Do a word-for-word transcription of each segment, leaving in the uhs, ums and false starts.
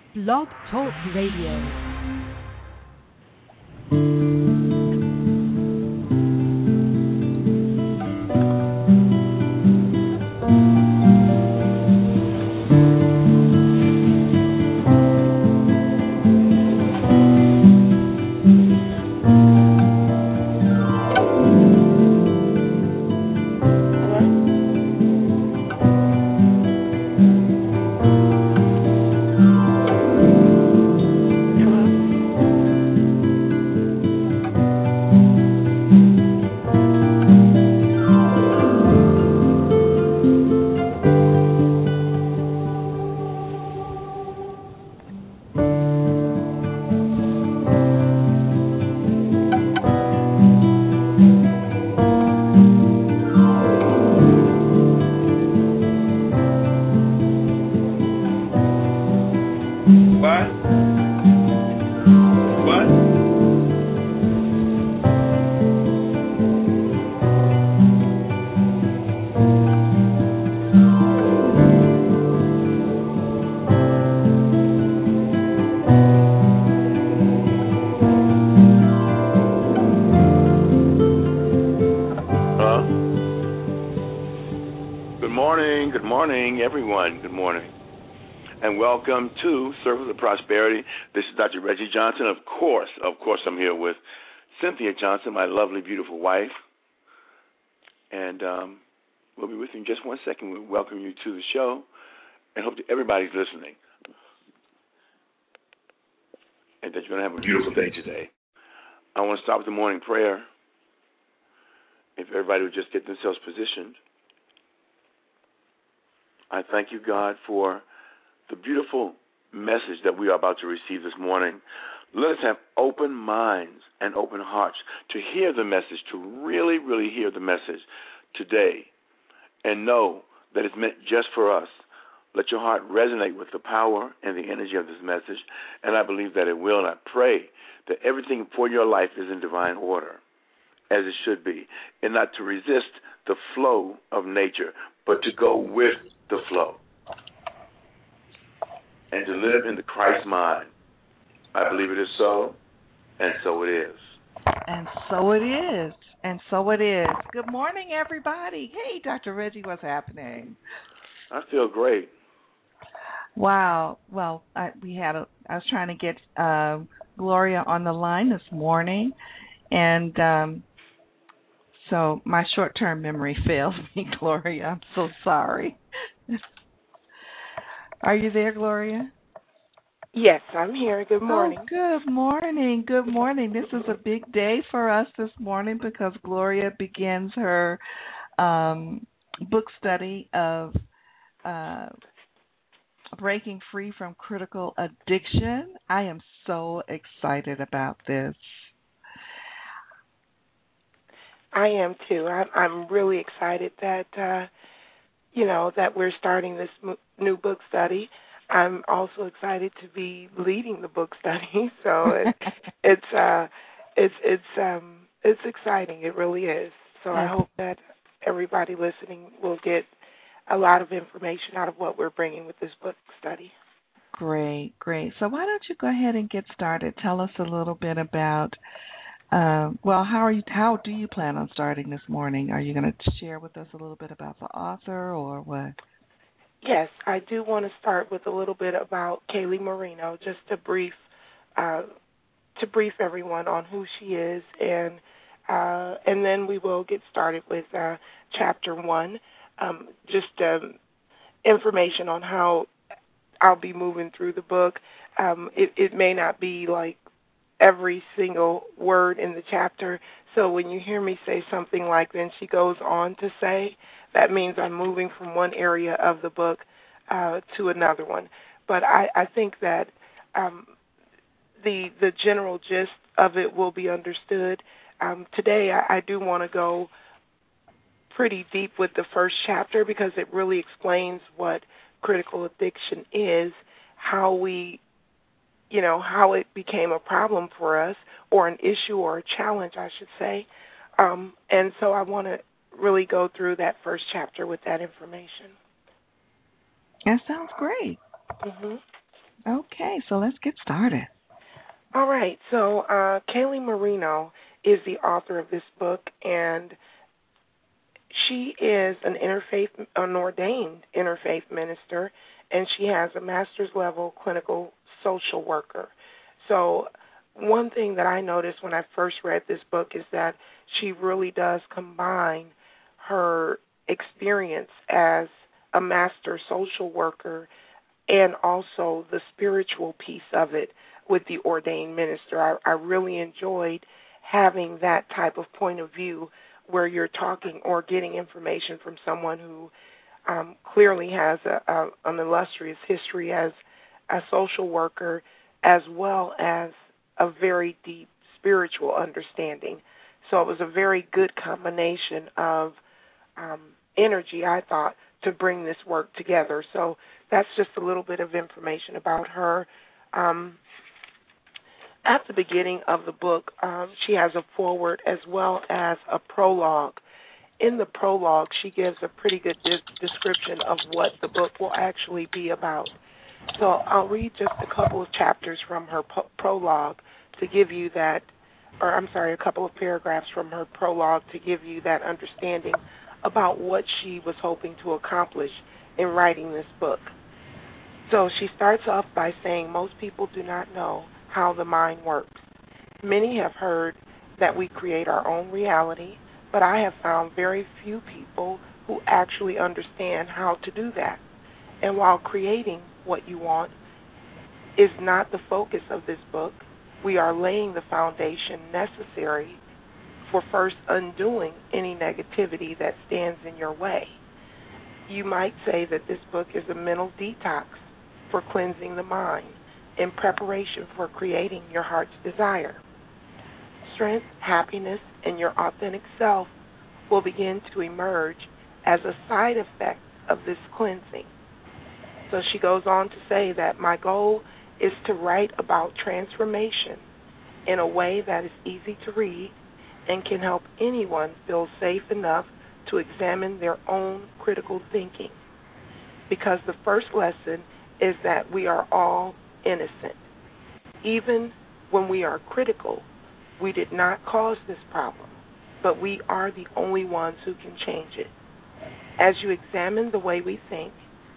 Blog Talk Radio. Everyone, good morning, and welcome to Circles of Prosperity. This is Doctor Reggie Johnson. Of course, of course, I'm here with Cynthia Johnson, my lovely, beautiful wife, and um, we'll be with you in just one second. We welcome you to the show, and hope that everybody's listening, and that you're going to have a beautiful day today. I want to start with the morning prayer. If everybody would just get themselves positioned. I thank you, God, for the beautiful message that we are about to receive this morning. Let us have open minds and open hearts to hear the message, to really, really hear the message today and know that it's meant just for us. Let your heart resonate with the power and the energy of this message, and I believe that it will, and I pray that everything for your life is in divine order, as it should be, and not to resist the flow of nature, but to go with the flow and to live in the Christ mind. I believe it is so, and so it is. And so it is, and so it is. Good morning, everybody. Hey, Doctor Reggie, what's happening? I feel great. Wow. Well, I, we had a. I was trying to get uh, Gloria on the line this morning, and um, so my short-term memory failed me, Gloria. I'm so sorry. Are you there, Gloria? Yes, I'm here. Good morning. Oh, good morning. Good morning. This is a big day for us this morning because Gloria begins her um, book study of uh, Breaking Free from Critical Addiction. I am so excited about this. I am too. I'm, I'm really excited that uh, you know that we're starting this m- new book study. I'm also excited to be leading the book study. So it, it's uh, it's it's um, it's exciting. It really is. So I hope that everybody listening will get a lot of information out of what we're bringing with this book study. Great, great. So why don't you go ahead and get started? Tell us a little bit about. Uh, well, how are you? How do you plan on starting this morning? Are you going to share with us a little bit about the author, or what? Yes, I do want to start with a little bit about Kaylee Marino, just to brief, uh, to brief everyone on who she is, and uh, and then we will get started with uh, chapter one, um, just um, information on how I'll be moving through the book. Um, it, it may not be like every single word in the chapter. So when you hear me say something like, then she goes on to say, that means I'm moving from one area of the book uh, to another one. But I, I think that um, the the general gist of it will be understood. Um, today I, I do want to go pretty deep with the first chapter because it really explains what critical addiction is, how we you know, how it became a problem for us, or an issue or a challenge, I should say. Um, and so I want to really go through that first chapter with that information. That sounds great. Mm-hmm. Okay. Okay, so let's get started. All right. So uh, Kaylee Marino is the author of this book, and she is an interfaith, an ordained interfaith minister, and she has a master's level clinical social worker. So one thing that I noticed when I first read this book is that she really does combine her experience as a master social worker and also the spiritual piece of it with the ordained minister. I, I really enjoyed having that type of point of view where you're talking or getting information from someone who um, clearly has a, a, an illustrious history as a social worker, as well as a very deep spiritual understanding. So it was a very good combination of um, energy, I thought, to bring this work together. So that's just a little bit of information about her. Um, at the beginning of the book, um, she has a foreword as well as a prologue. In the prologue, she gives a pretty good de- description of what the book will actually be about. So I'll read just a couple of chapters from her po- prologue to give you that, or I'm sorry, a couple of paragraphs from her prologue to give you that understanding about what she was hoping to accomplish in writing this book. So she starts off by saying, most people do not know how the mind works. Many have heard that we create our own reality, but I have found very few people who actually understand how to do that. And while creating what you want is not the focus of this book, we are laying the foundation necessary for first undoing any negativity that stands in your way. You might say that this book is a mental detox for cleansing the mind in preparation for creating your heart's desire. Strength, happiness, and your authentic self will begin to emerge as a side effect of this cleansing. So she goes on to say that my goal is to write about transformation in a way that is easy to read and can help anyone feel safe enough to examine their own critical thinking. Because the first lesson is that we are all innocent. Even when we are critical, we did not cause this problem, but we are the only ones who can change it. As you examine the way we think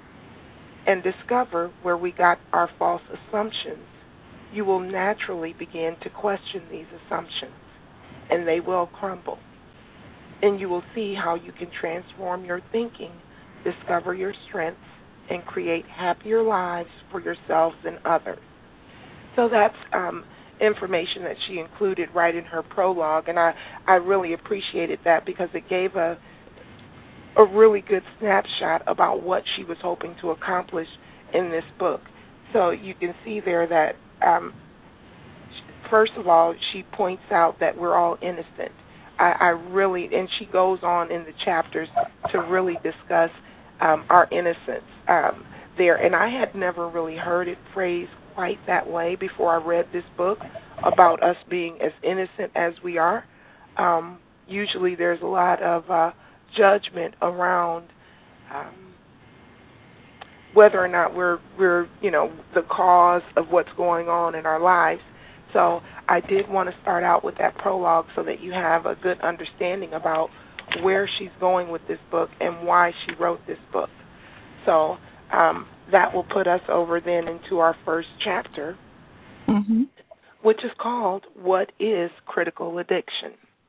and discover where we got our false assumptions, you will naturally begin to question these assumptions, and they will crumble. And you will see how you can transform your thinking, discover your strengths, and create happier lives for yourselves and others. So that's um, information that she included right in her prologue, and I, I really appreciated that because it gave a a really good snapshot about what she was hoping to accomplish in this book. So you can see there that, um, first of all, she points out that we're all innocent. I, I really, and she goes on in the chapters to really discuss um, our innocence um, there. And I had never really heard it phrased quite that way before I read this book about us being as innocent as we are. Um, usually there's a lot of uh, judgment around um, whether or not we're we're you know the cause of what's going on in our lives. So I did want to start out with that prologue so that you have a good understanding about where she's going with this book and why she wrote this book. So um, that will put us over then into our first chapter, mm-hmm. which is called What is Critical Addiction?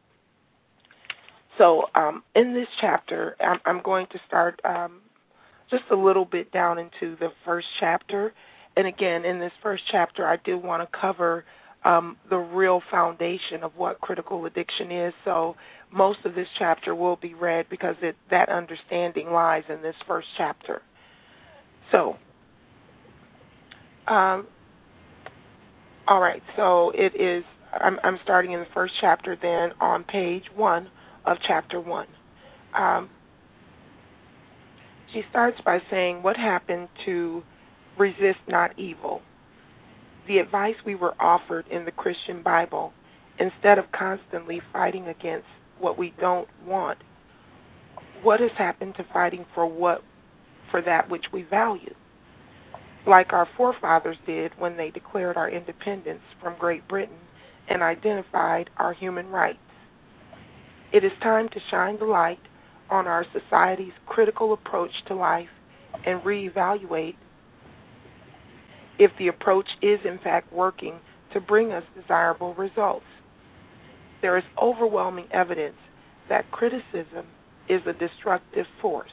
So um, in this chapter, I'm, I'm going to start um, just a little bit down into the first chapter. And again, in this first chapter, I do want to cover um, the real foundation of what critical addiction is. So most of this chapter will be read because it, that understanding lies in this first chapter. So, um, all right, so it is, I'm, I'm starting in the first chapter then on page one of chapter one. Um, she starts by saying, what happened to resist not evil? The advice we were offered in the Christian Bible, instead of constantly fighting against what we don't want, what has happened to fighting for what, for that which we value? like our forefathers did when they declared our independence from Great Britain and identified our human rights. It is time to shine the light on our society's critical approach to life and reevaluate if the approach is in fact working to bring us desirable results. There is overwhelming evidence that criticism is a destructive force.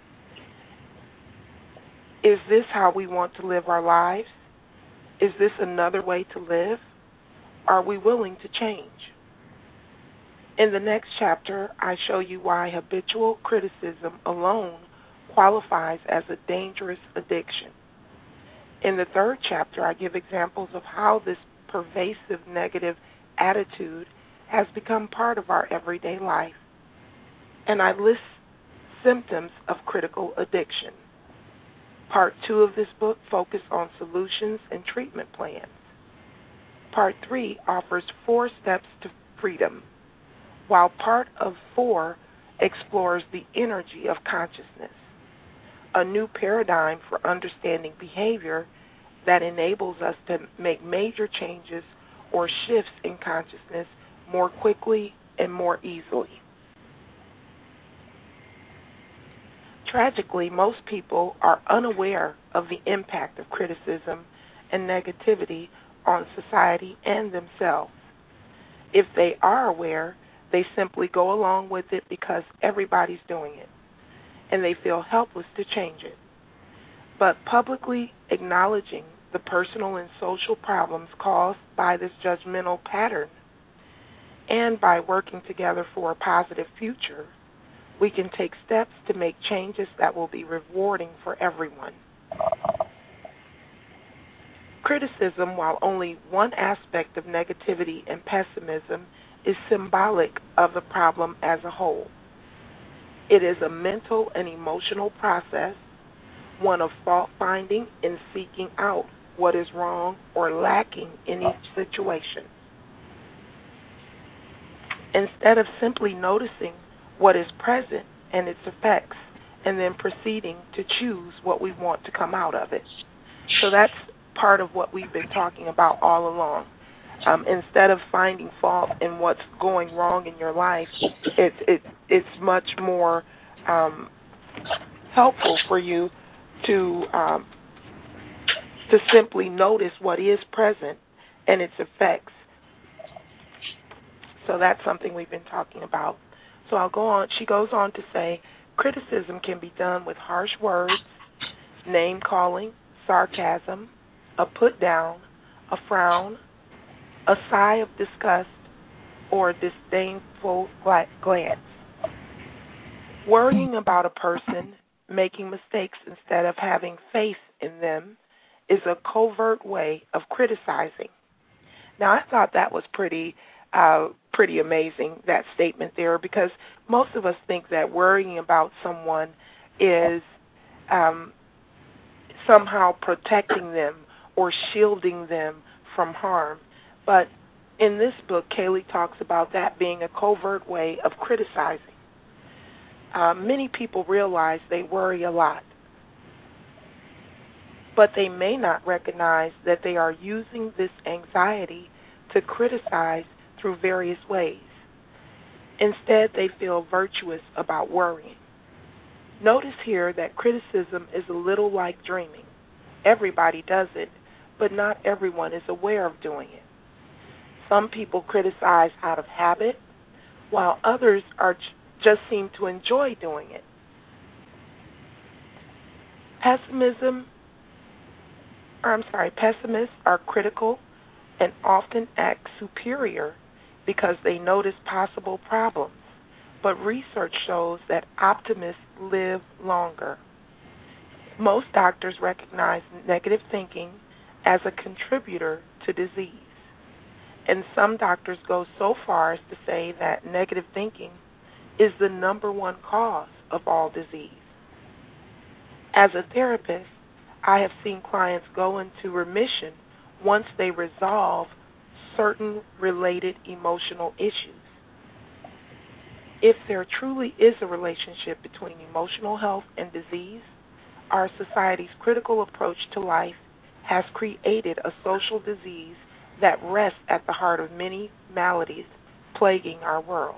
Is this how we want to live our lives? Is this another way to live? Are we willing to change? In the next chapter, I show you why habitual criticism alone qualifies as a dangerous addiction. In the third chapter, I give examples of how this pervasive negative attitude has become part of our everyday life. And I list symptoms of critical addiction. Part two of this book focuses on solutions and treatment plans. Part three offers four steps to freedom, while part of four explores the energy of consciousness, a new paradigm for understanding behavior that enables us to make major changes or shifts in consciousness more quickly and more easily. Tragically, most people are unaware of the impact of criticism and negativity on society and themselves. If they are aware, they simply go along with it because everybody's doing it, and they feel helpless to change it. But publicly acknowledging the personal and social problems caused by this judgmental pattern, and by working together for a positive future, we can take steps to make changes that will be rewarding for everyone. Criticism, while only one aspect of negativity and pessimism, is symbolic of the problem as a whole. It is a mental and emotional process, one of fault-finding and seeking out what is wrong or lacking in each situation. Instead of simply noticing what is present and its effects, and then proceeding to choose what we want to come out of it. So that's part of what we've been talking about all along. Um, instead of finding fault in what's going wrong in your life, it's it, it's much more um, helpful for you to um, to simply notice what is present and its effects. So that's something we've been talking about. So I'll go on. She goes on to say, criticism can be done with harsh words, name-calling, sarcasm, a put-down, a frown, a sigh of disgust, or a disdainful glance. Worrying about a person, making mistakes instead of having faith in them, is a covert way of criticizing. Now, I thought that was pretty uh, pretty amazing, that statement there, because most of us think that worrying about someone is um, somehow protecting them or shielding them from harm. But in this book, Kaylee talks about that being a covert way of criticizing. Uh, many people realize they worry a lot, but they may not recognize that they are using this anxiety to criticize through various ways. Instead, they feel virtuous about worrying. Notice here that criticism is a little like dreaming. Everybody does it, but not everyone is aware of doing it. Some people criticize out of habit, while others are just seem to enjoy doing it. Pessimism, or I'm sorry, pessimists are critical and often act superior because they notice possible problems, but research shows that optimists live longer. Most doctors recognize negative thinking as a contributor to disease, and some doctors go so far as to say that negative thinking is the number one cause of all disease. As a therapist, I have seen clients go into remission once they resolve certain related emotional issues. If there truly is a relationship between emotional health and disease, our society's critical approach to life has created a social disease that rests at the heart of many maladies plaguing our world.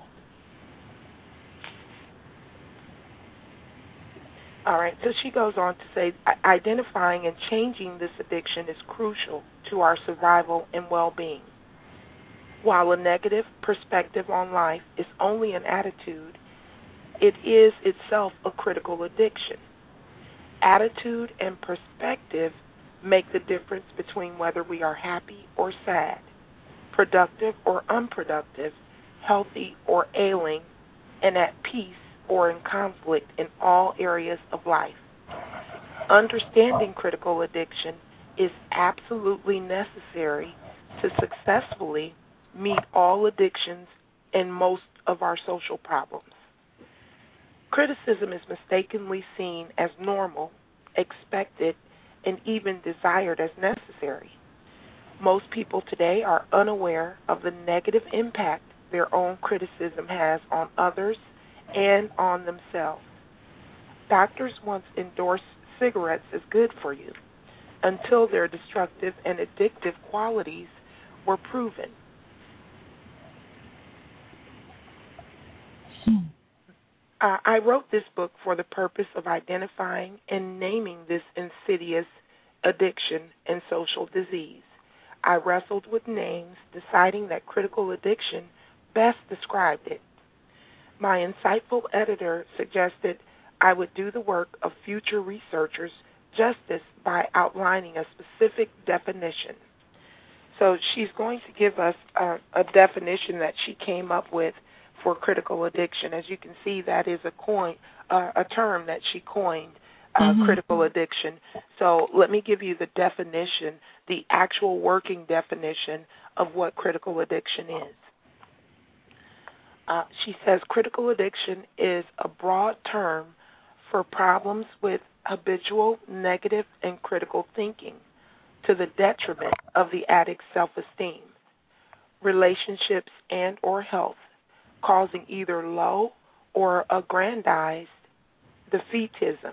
All right, so she goes on to say, identifying and changing this addiction is crucial to our survival and well-being. While a negative perspective on life is only an attitude, it is itself a critical addiction. Attitude and perspective make the difference between whether we are happy or sad, productive or unproductive, healthy or ailing, and at peace or in conflict in all areas of life. Understanding critical addiction is absolutely necessary to successfully meet all addictions and most of our social problems. Criticism is mistakenly seen as normal, expected, and even desired as necessary. Most people today are unaware of the negative impact their own criticism has on others and on themselves. Doctors once endorsed cigarettes as good for you until their destructive and addictive qualities were proven. Uh, I wrote this book for the purpose of identifying and naming this insidious addiction and social disease. I wrestled with names, deciding that critical addiction best described it. My insightful editor suggested I would do the work of future researchers justice by outlining a specific definition. So she's going to give us a, a definition that she came up with for critical addiction. As you can see, that is a coin, uh, a term that she coined, uh, mm-hmm. critical addiction. So let me give you the definition, the actual working definition of what critical addiction is. Uh, she says critical addiction is a broad term for problems with habitual negative and critical thinking to the detriment of the addict's self-esteem, relationships, and or health, causing either low or aggrandized defeatism,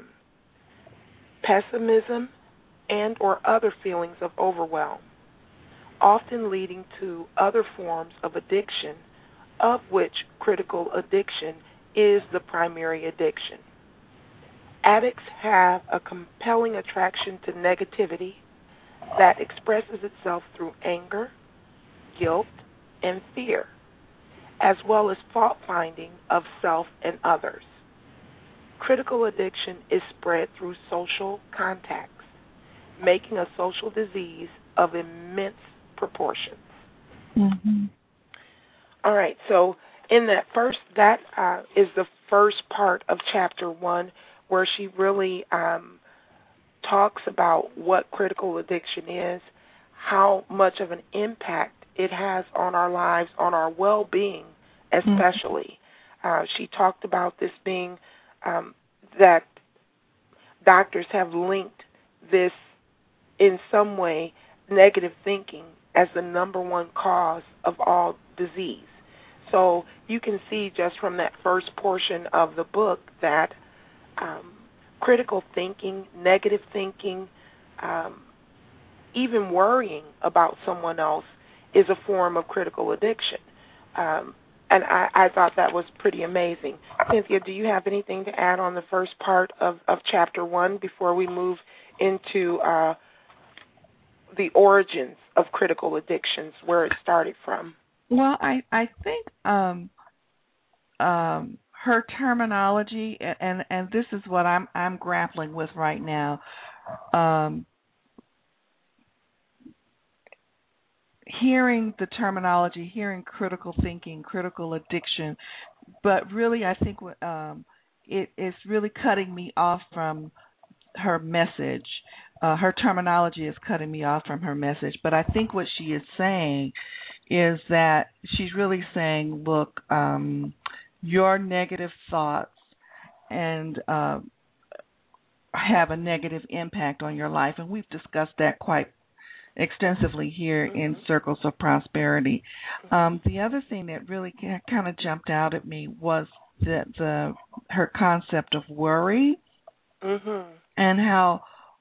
pessimism, and or other feelings of overwhelm, often leading to other forms of addiction, of which critical addiction is the primary addiction. Addicts have a compelling attraction to negativity that expresses itself through anger, guilt, and fear, as well as fault-finding of self and others. Critical addiction is spread through social contacts, making a social disease of immense proportions. Mm-hmm. All right, so in that first, that uh, is the first part of chapter one, where she really um, talks about what critical addiction is, how much of an impact it has on our lives, on our well-being especially. Mm-hmm. Uh, she talked about this being um, that doctors have linked this in some way, negative thinking, as the number one cause of all disease. So you can see just from that first portion of the book that um, critical thinking, negative thinking, um, even worrying about someone else is a form of critical addiction. Um, and I, I thought that was pretty amazing. Cynthia, do you have anything to add on the first part of, of chapter one before we move into uh, the origins of critical addictions, where it started from? Well, I, I think um, um, her terminology, and, and this is what I'm I'm grappling with right now. Um, hearing the terminology, hearing critical thinking, critical addiction, but really I think um, it is really cutting me off from her message. Uh, her terminology is cutting me off from her message, but I think what she is saying is that she's really saying, look, um, your negative thoughts and uh, have a negative impact on your life, and we've discussed that quite extensively here mm-hmm. in Circles of Prosperity. Um, the other thing that really kind of jumped out at me was the, the her concept of worry, mm-hmm. and how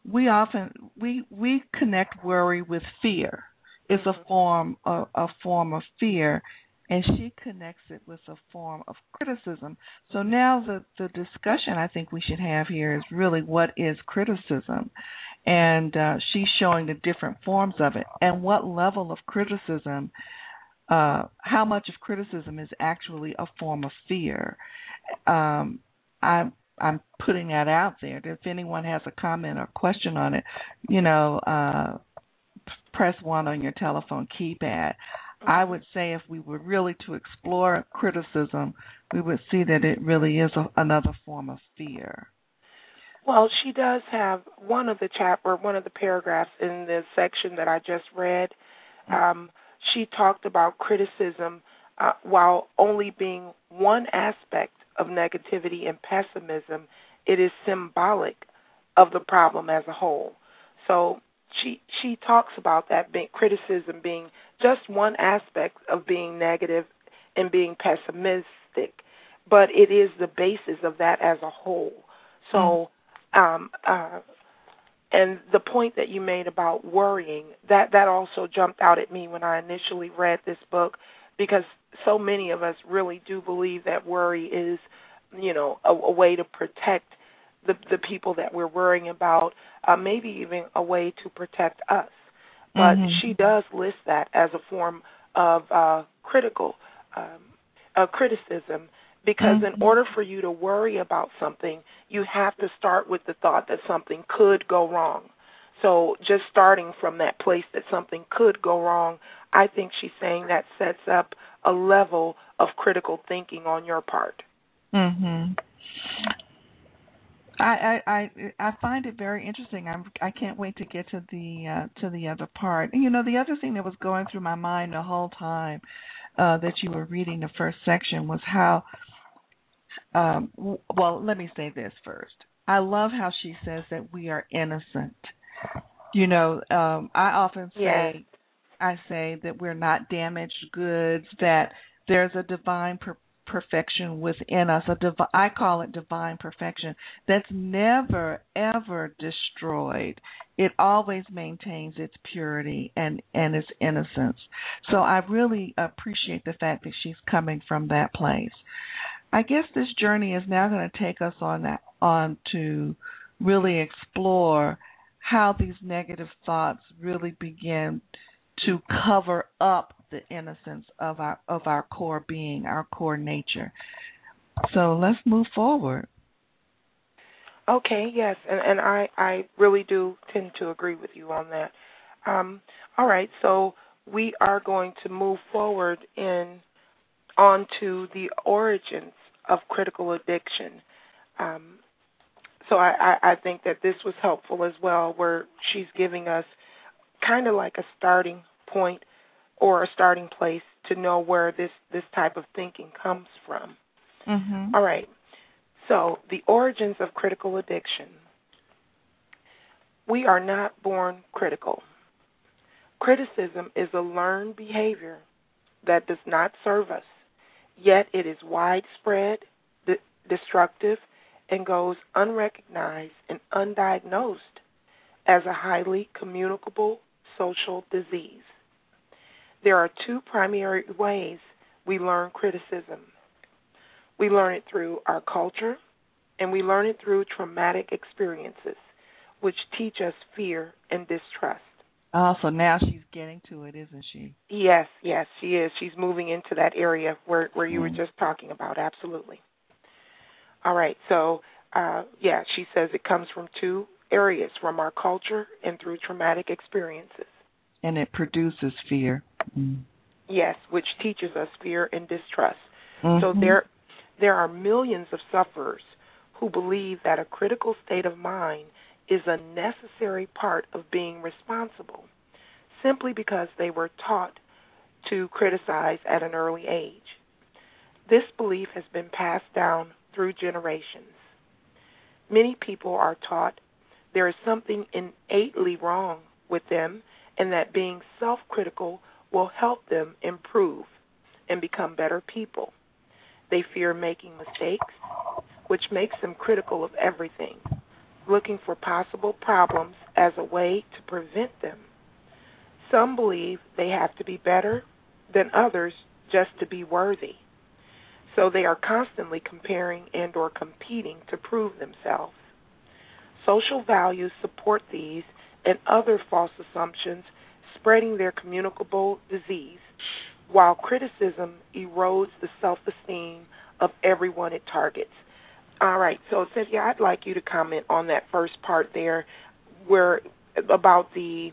we often we we connect worry with fear. It's mm-hmm. a form of a form of fear, and she connects it with a form of criticism. So now the the discussion I think we should have here is really what is criticism, and uh, she's showing the different forms of it and what level of criticism. Uh, how much of criticism is actually a form of fear? Um, I, I'm putting that out there. If anyone has a comment or question on it, you know, uh, press one on your telephone keypad. I would say if we were really to explore criticism, we would see that it really is a, another form of fear. Well, she does have one of the chap or one of the paragraphs in the section that I just read. Um, She talked about criticism uh, while only being one aspect of negativity and pessimism, it is symbolic of the problem as a whole. So she she talks about that being, criticism being just one aspect of being negative and being pessimistic, but it is the basis of that as a whole. So um, uh, And the point that you made about worrying, that, that also jumped out at me when I initially read this book, because so many of us really do believe that worry is, you know, a, a way to protect the the people that we're worrying about, uh, maybe even a way to protect us. But mm-hmm. she does list that as a form of uh, critical um, uh, criticism. Because mm-hmm. in order for you to worry about something, you have to start with the thought that something could go wrong. So just starting from that place that something could go wrong, I think she's saying that sets up a level of critical thinking on your part. Mhm. I, I I I find it very interesting. I'm I can't wait to get to the uh, to the other part. And, you know, the other thing that was going through my mind the whole time uh, that you were reading the first section was how. Um, well, let me say this first. I love how she says that we are innocent. You know, um, I often say, yes. I say that we're not damaged goods, that there's a divine per- perfection within us. A divi- I call it divine perfection that's never, ever destroyed. It always maintains its purity and, and its innocence. So I really appreciate the fact that she's coming from that place. I guess this journey is now going to take us on that on to really explore how these negative thoughts really begin to cover up the innocence of our of our core being, our core nature. So let's move forward. Okay, yes, and, and I, I really do tend to agree with you on that. Um, all right, so we are going to move forward in onto the origins of critical addiction. Um, so I, I, I think that this was helpful as well, where she's giving us kind of like a starting point or a starting place to know where this, this type of thinking comes from. Mm-hmm. All right. So the origins of critical addiction. We are not born critical. Criticism is a learned behavior that does not serve us, yet it is widespread, de- destructive, and goes unrecognized and undiagnosed as a highly communicable social disease. There are two primary ways we learn criticism. We learn it through our culture, and we learn it through traumatic experiences, which teach us fear and distrust. Oh, so now she's getting to it, isn't she? Yes, yes, she is. She's moving into that area where, where you mm. were just talking about, absolutely. All right, so, uh, yeah, she says it comes from two areas, from our culture and through traumatic experiences. And it produces fear. Mm. Yes, which teaches us fear and distrust. Mm-hmm. So there, there are millions of sufferers who believe that a critical state of mind is a necessary part of being responsible, simply because they were taught to criticize at an early age. This belief has been passed down through generations. Many people are taught there is something innately wrong with them and that being self-critical will help them improve and become better people. They fear making mistakes, which makes them critical of everything. looking for possible problems as a way to prevent them. Some believe they have to be better than others just to be worthy. So they are constantly comparing and or competing to prove themselves. Social values support these and other false assumptions, spreading their communicable disease, while criticism erodes the self-esteem of everyone it targets. All right, so Cynthia, I'd like you to comment on that first part there, where about the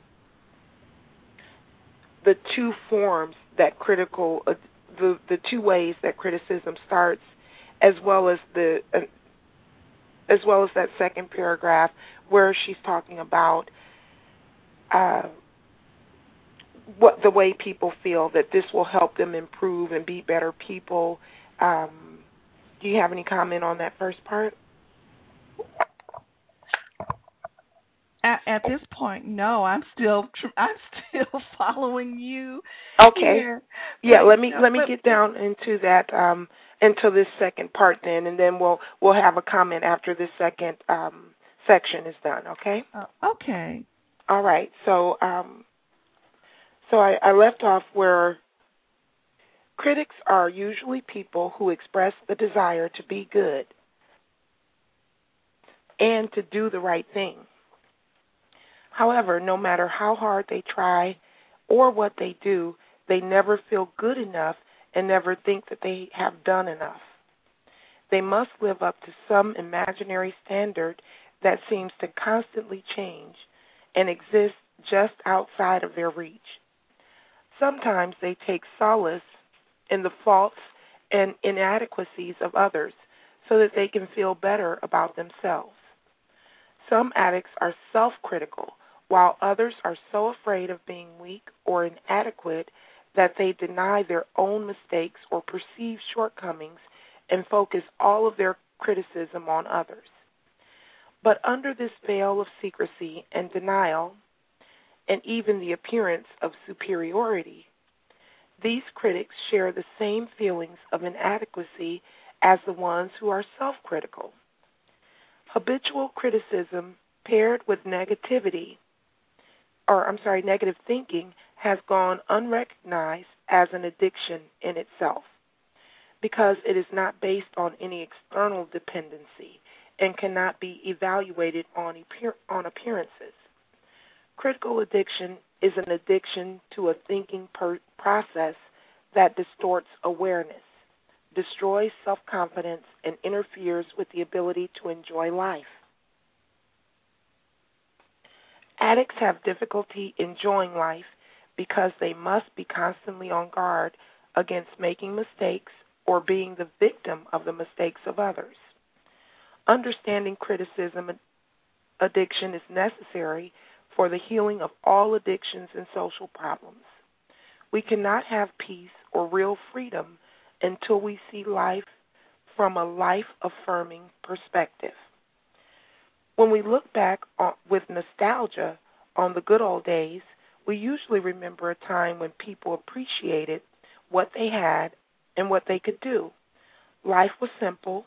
the two forms that critical, uh, the the two ways that criticism starts, as well as the uh, as well as that second paragraph where she's talking about uh, what the way people feel that this will help them improve and be better people. Um, do you have any comment on that first part? At, at this point, no. I'm still I'm still following you. Okay. Here. Yeah. But, let me uh, let me but, get down into that um, into this second part then, and then we'll we'll have a comment after this second um, section is done. Okay. uh, okay. All right. So um, so I, I left off where critics are usually people who express the desire to be good and to do the right thing. However, no matter how hard they try or what they do, they never feel good enough and never think that they have done enough. They must live up to some imaginary standard that seems to constantly change and exist just outside of their reach. Sometimes they take solace in the faults and inadequacies of others so that they can feel better about themselves. Some addicts are self-critical, while others are so afraid of being weak or inadequate that they deny their own mistakes or perceived shortcomings and focus all of their criticism on others. But under this veil of secrecy and denial, and even the appearance of superiority, these critics share the same feelings of inadequacy as the ones who are self-critical. Habitual criticism paired with negativity, or I'm sorry, negative thinking, has gone unrecognized as an addiction in itself because it is not based on any external dependency and cannot be evaluated on, appear- on appearances. Critical addiction is an addiction to a thinking per- process that distorts awareness, destroys self-confidence, and interferes with the ability to enjoy life. Addicts have difficulty enjoying life because they must be constantly on guard against making mistakes or being the victim of the mistakes of others. Understanding criticism addiction is necessary for the healing of all addictions and social problems. We cannot have peace or real freedom until we see life from a life-affirming perspective. When we look back on, with nostalgia on the good old days, we usually remember a time when people appreciated what they had and what they could do. Life was simple.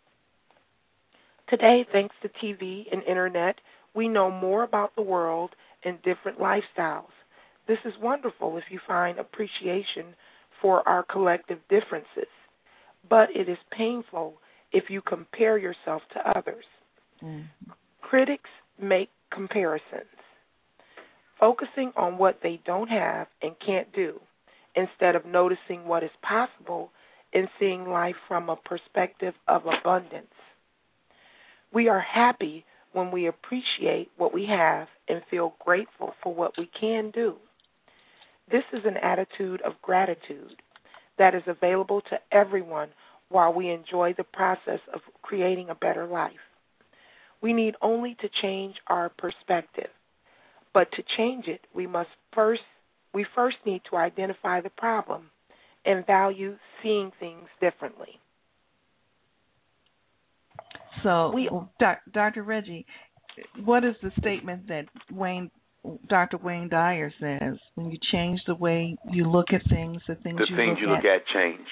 Today, thanks to T V and Internet, we know more about the world and different lifestyles. This is wonderful if you find appreciation for our collective differences, but it is painful if you compare yourself to others. Mm. Critics make comparisons, focusing on what they don't have and can't do, instead of noticing what is possible and seeing life from a perspective of abundance. We are happy when we appreciate what we have and feel grateful for what we can do. This is an attitude of gratitude that is available to everyone while we enjoy the process of creating a better life. We need only to change our perspective. But to change it, we must first we first need to identify the problem and value seeing things differently. So, we, Doctor Reggie, what is the statement that Wayne, Doctor Wayne Dyer says? When you change the way you look at things, the things the you things look you look at, at change.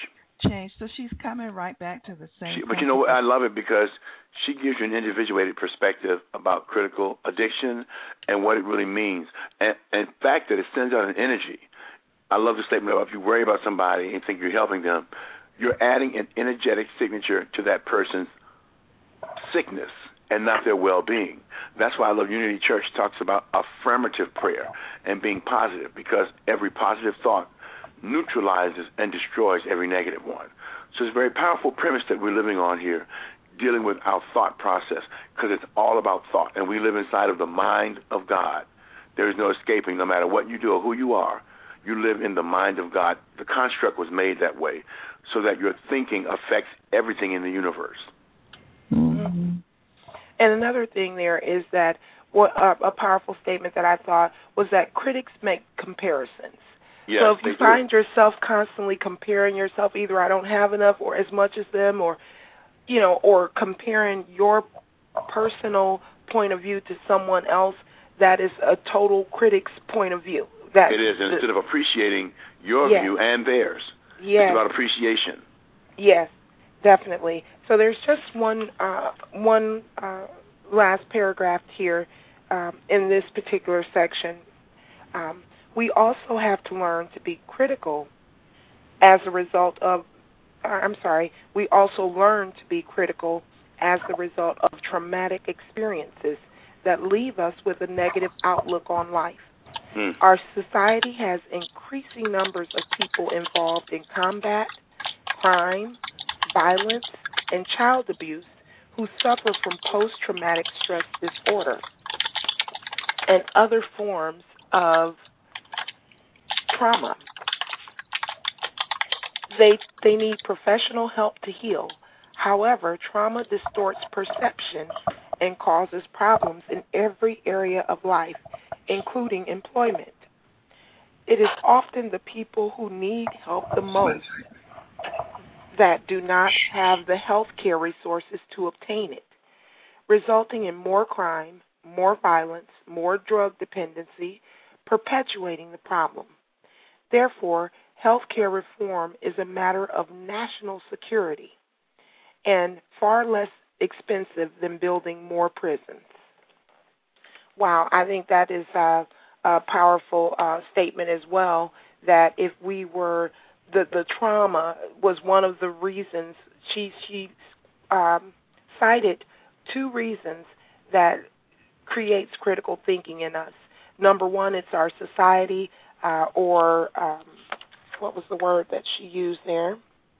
changed. So she's coming right back to the same. She, but you know what? I love it because she gives you an individuated perspective about critical addiction and what it really means, and, and the fact that it sends out an energy. I love the statement of if you worry about somebody and think you're helping them, you're adding an energetic signature to that person's sickness and not their well-being. That's why I love Unity Church talks about affirmative prayer and being positive, because every positive thought neutralizes and destroys every negative one. So it's a very powerful premise that we're living on here, dealing with our thought process, because it's all about thought, and we live inside of the mind of God. There is no escaping, no matter what you do or who you are. You live in the mind of God. The construct was made that way so that your thinking affects everything in the universe. Mm-hmm. And another thing there is that what uh, a powerful statement that I thought was that critics make comparisons. Yes, so if you they find do. yourself constantly comparing yourself, either I don't have enough or as much as them, or you know, or comparing your personal point of view to someone else, that is a total critic's point of view. That it is, and the, instead of appreciating your yes. view and theirs, yes. it's about appreciation. Yes, definitely. So there's just one uh, one uh, last paragraph here um, in this particular section. Um, we also have to learn to be critical as a result of, uh, I'm sorry, we also learn to be critical as the result of traumatic experiences that leave us with a negative outlook on life. Hmm. Our society has increasing numbers of people involved in combat, crime, violence, and child abuse who suffer from post-traumatic stress disorder and other forms of trauma. They they need professional help to heal. However, trauma distorts perception and causes problems in every area of life, including employment. It is often the people who need help the most that do not have the health care resources to obtain it, resulting in more crime, more violence, more drug dependency, perpetuating the problem. Therefore, health care reform is a matter of national security and far less expensive than building more prisons. Wow, I think that is a, a powerful uh, statement as well, that if we were, the, the trauma was one of the reasons, she, she um, cited two reasons that creates critical thinking in us. Number one, it's our society, uh, or um, what was the word that she used there?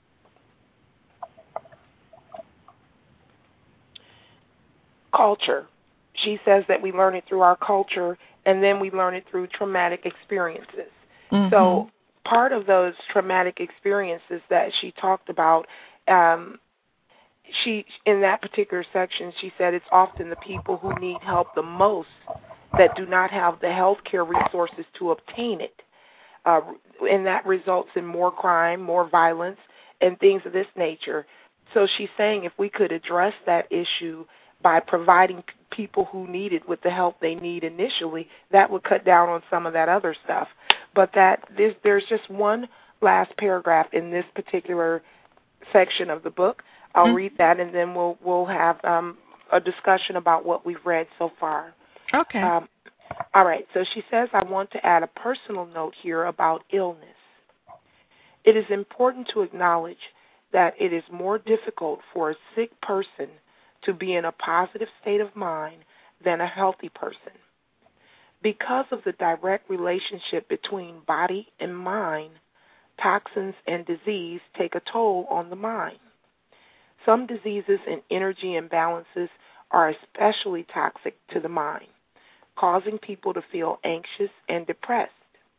Culture. She says that we learn it through our culture, and then we learn it through traumatic experiences. Mm-hmm. So part of those traumatic experiences that she talked about, um, she in that particular section, she said it's often the people who need help the most that do not have the health care resources to obtain it. Uh, and that results in more crime, more violence, and things of this nature. So she's saying if we could address that issue by providing p- people who need it with the help they need initially, that would cut down on some of that other stuff. But that there's, there's just one last paragraph in this particular section of the book. I'll mm-hmm. read that, and then we'll we'll have um, a discussion about what we've read so far. Okay. Um, all right. So she says, I want to add a personal note here about illness. It is important to acknowledge that it is more difficult for a sick person to be in a positive state of mind than a healthy person. Because of the direct relationship between body and mind, toxins and disease take a toll on the mind. Some diseases and energy imbalances are especially toxic to the mind, causing people to feel anxious and depressed.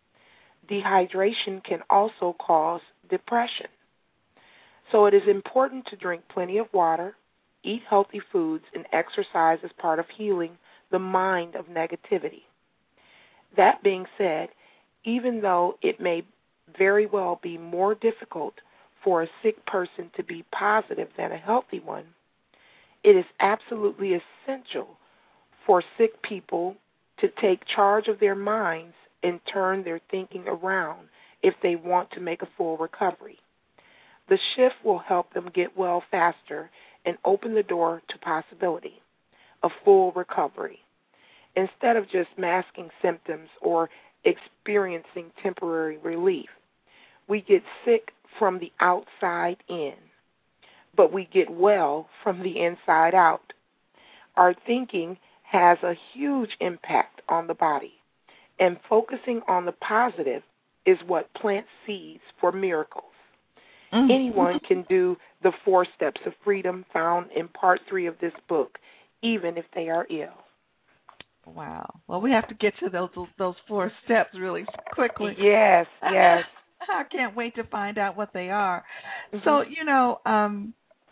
Dehydration can also cause depression. So it is important to drink plenty of water, eat healthy foods, and exercise as part of healing the mind of negativity. That being said, even though it may very well be more difficult for a sick person to be positive than a healthy one, it is absolutely essential for sick people to take charge of their minds and turn their thinking around if they want to make a full recovery. The shift will help them get well faster and open the door to possibility of full recovery, instead of just masking symptoms or experiencing temporary relief. We get sick from the outside in, but we get well from the inside out. Our thinking has a huge impact on the body, and focusing on the positive is what plants seeds for miracles. Mm-hmm. Anyone can do the four steps of freedom found in part three of this book, even if they are ill. Wow. Well, we have to get to those those four steps really quickly. Yes, yes. I can't wait to find out what they are. Mm-hmm. So, you know, um,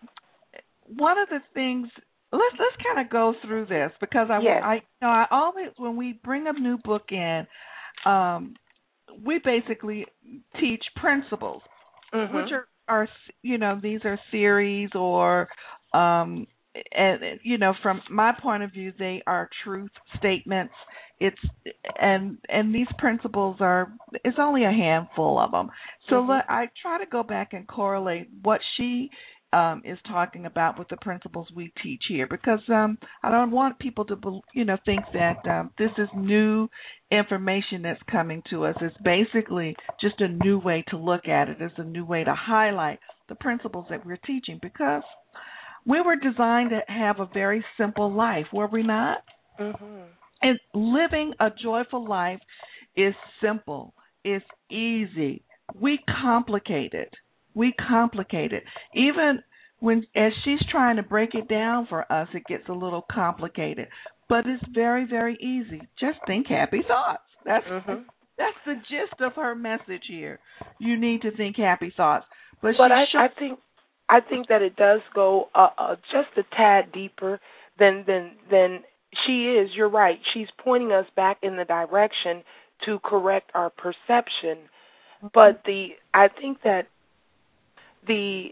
one of the things, let's let's kind of go through this, because I, yes. I, you know, I always, when we bring a new book in, um, we basically teach principles, mm-hmm. which are, are, you know, these are theories or, um, and you know, from my point of view, they are truth statements. It's and and these principles are, it's only a handful of them. So mm-hmm. let, I try to go back and correlate what she um, is talking about with the principles we teach here, because um, I don't want people to, you know, think that um, this is new information that's coming to us. It's basically just a new way to look at it. It's a new way to highlight the principles that we're teaching, because we were designed to have a very simple life, were we not? Mm-hmm. And living a joyful life is simple. It's easy. We complicate it. We complicate it. Even when, as she's trying to break it down for us, it gets a little complicated. But it's very, very easy. Just think happy thoughts. That's mm-hmm. that's the gist of her message here. You need to think happy thoughts. But, but she I, sh- I think I think that it does go uh, uh, just a tad deeper than than than she is. You're right. She's pointing us back in the direction to correct our perception. But the I think that the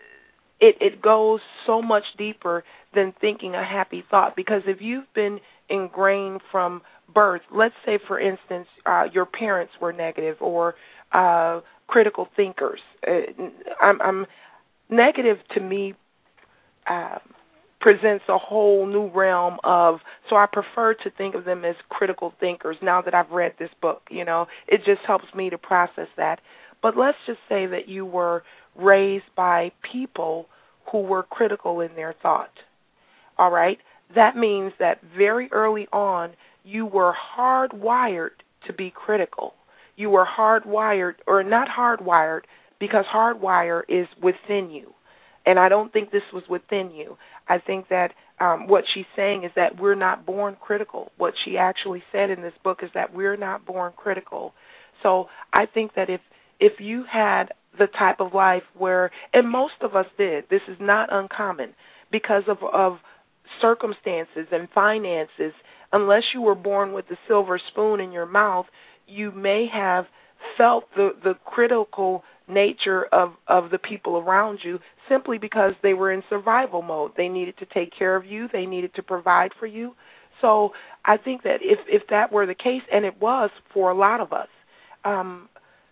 it it goes so much deeper than thinking a happy thought, because if you've been ingrained from birth, let's say for instance uh, your parents were negative or uh, critical thinkers. Uh, I'm, I'm negative to me. Uh, presents a whole new realm of, so I prefer to think of them as critical thinkers now that I've read this book. You know, it just helps me to process that. But let's just say that you were raised by people who were critical in their thought. All right? That means that very early on you were hardwired to be critical. You were hardwired, or not hardwired, because hardwire is within you. And I don't think this was within you. I think that um, what she's saying is that we're not born critical. What she actually said in this book is that we're not born critical. So I think that if if you had the type of life where, and most of us did, this is not uncommon, because of, of circumstances and finances, unless you were born with the silver spoon in your mouth, you may have felt the, the critical nature of, of the people around you simply because they were in survival mode. They needed to take care of you. They needed to provide for you. So I think that if, if that were the case, and it was for a lot of us, um,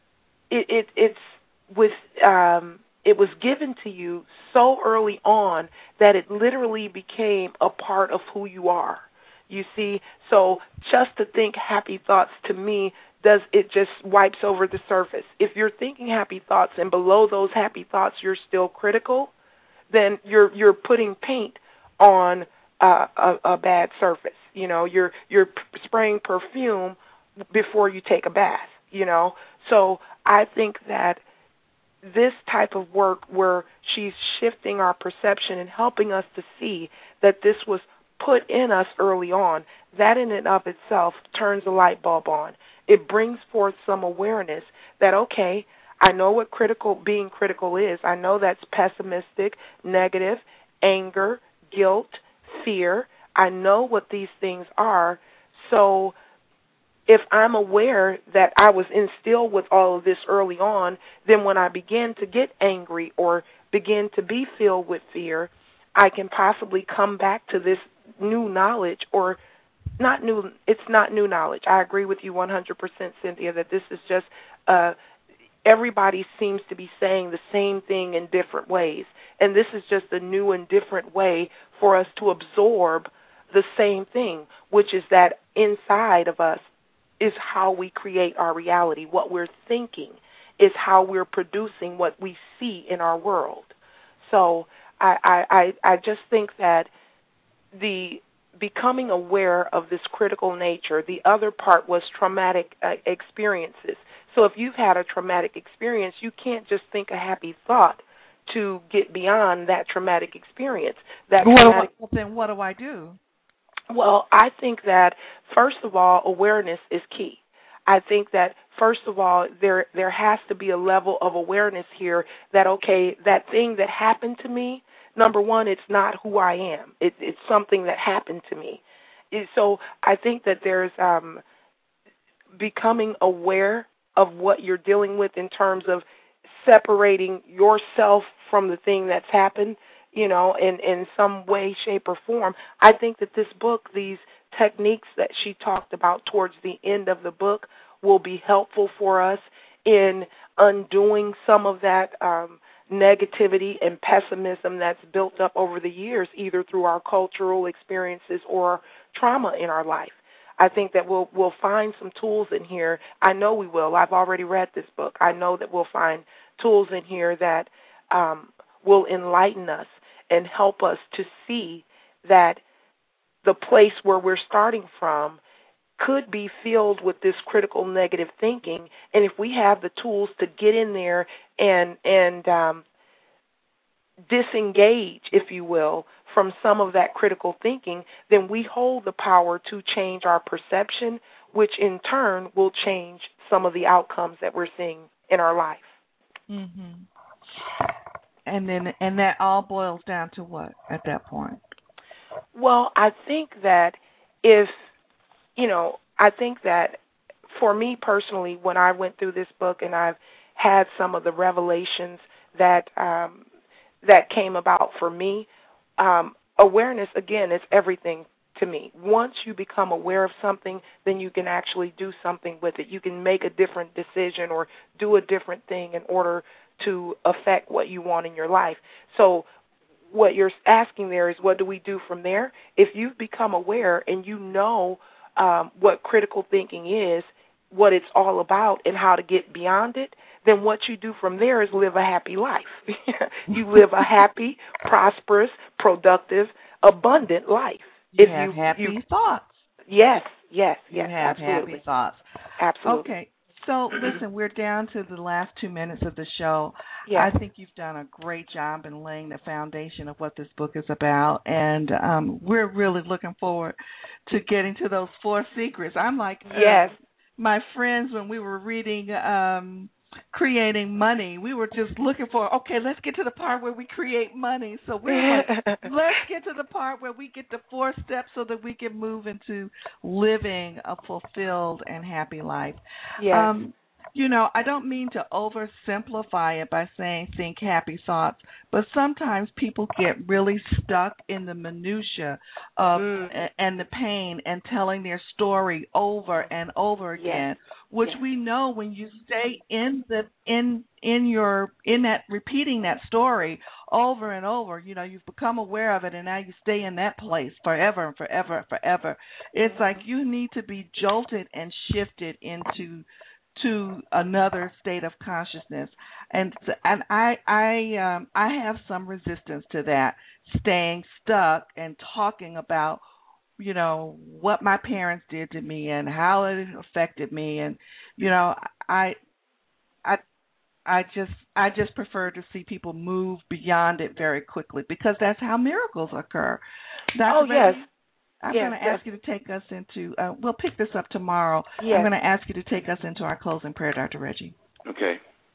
it, it it's with um, it was given to you so early on that it literally became a part of who you are. You see, so just to think happy thoughts, to me, does it just wipes over the surface. If you're thinking happy thoughts and below those happy thoughts you're still critical, then you're you're putting paint on uh, a, a bad surface. You know, you're you're p- spraying perfume before you take a bath. You know, so I think that this type of work where she's shifting our perception and helping us to see that this was put in us early on, that in and of itself turns a light bulb on. It brings forth some awareness that, okay, I know what critical being critical is. I know that's pessimistic, negative, anger, guilt, fear. I know what these things are. So if I'm aware that I was instilled with all of this early on, then when I begin to get angry or begin to be filled with fear, I can possibly come back to this new knowledge, or not new, it's not new knowledge. I agree with you one hundred percent, Cynthia, that this is just uh, everybody seems to be saying the same thing in different ways. And this is just a new and different way for us to absorb the same thing, which is that inside of us is how we create our reality. What we're thinking is how we're producing what we see in our world. So I, I, I just think that the becoming aware of this critical nature, the other part was traumatic uh, experiences. So if you've had a traumatic experience, you can't just think a happy thought to get beyond that traumatic experience. That what traumatic, do I, then what do I do? Well, I think that, first of all, awareness is key. I think that, first of all, there there has to be a level of awareness here that, okay, that thing that happened to me, number one, it's not who I am. It, it's something that happened to me. It, so I think that there's um, becoming aware of what you're dealing with in terms of separating yourself from the thing that's happened, you know, in, in some way, shape, or form. I think that this book, these techniques that she talked about towards the end of the book, will be helpful for us in undoing some of that um, negativity and pessimism that's built up over the years, either through our cultural experiences or trauma in our life. I think that we'll we'll find some tools in here. I know we will. I've already read this book. I know that we'll find tools in here that um, will enlighten us and help us to see that the place where we're starting from could be filled with this critical negative thinking. And if we have the tools to get in there and and um, disengage, if you will, from some of that critical thinking, then we hold the power to change our perception, which in turn will change some of the outcomes that we're seeing in our life. Mm-hmm. And then, and that all boils down to what at that point? Well, I think that if, you know, I think that for me personally, when I went through this book and I've had some of the revelations that um, that came about for me, um, awareness, again, is everything to me. Once you become aware of something, then you can actually do something with it. You can make a different decision or do a different thing in order to affect what you want in your life. So what you're asking there is, what do we do from there? If you've become aware and you know um, what critical thinking is, what it's all about, and how to get beyond it, then what you do from there is live a happy life. You live a happy, prosperous, productive, abundant life. You if have you, happy you, thoughts. Yes, yes, you yes, have absolutely. happy thoughts. Absolutely. Okay. So, listen, we're down to the last two minutes of the show. Yes. I think you've done a great job in laying the foundation of what this book is about, and um, we're really looking forward to getting to those four secrets. I'm like yes. uh, my friends when we were reading um, Creating Money. We were just looking for, okay, let's get to the part where we create money. So we're like, let's get to the part where we get the four steps so that we can move into living a fulfilled and happy life. Yes. Um, you know, I don't mean to oversimplify it by saying think happy thoughts, but sometimes people get really stuck in the minutia of mm. and the pain and telling their story over and over again, yes. which yes. we know when you stay in the in in your in that repeating that story over and over, you know, you've become aware of it and now you stay in that place forever and forever and forever. It's mm-hmm. like you need to be jolted and shifted into to another state of consciousness, and and I I um, I have some resistance to that, staying stuck and talking about, you know, what my parents did to me and how it affected me, and you know I I I just I just prefer to see people move beyond it very quickly, because that's how miracles occur. Doctor Oh yes. Reggie, I'm yes, going to ask yes. you to take us into, uh, we'll pick this up tomorrow. Yes. I'm going to ask you to take us into our closing prayer, Doctor Reggie. Okay.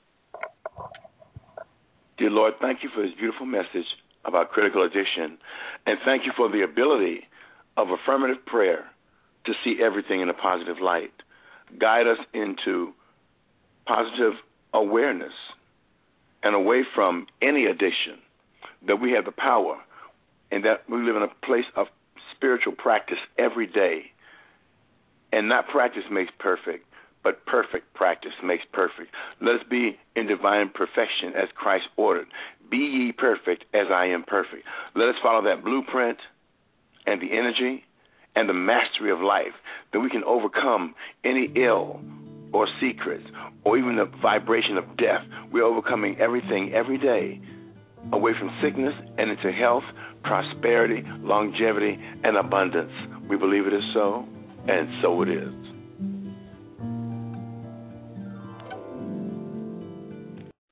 Dear Lord, thank you for this beautiful message about critical addiction, and thank you for the ability of affirmative prayer to see everything in a positive light. Guide us into positive awareness and away from any addiction, that we have the power, and that we live in a place of spiritual practice every day. And not practice makes perfect, but perfect practice makes perfect. Let us be in divine perfection as Christ ordered. Be ye perfect as I am perfect. Let us follow that blueprint and the energy and the mastery of life, that we can overcome any ill or secrets or even the vibration of death. We're overcoming everything every day, away from sickness and into health, prosperity, longevity, and abundance. We believe it is so, and so it is.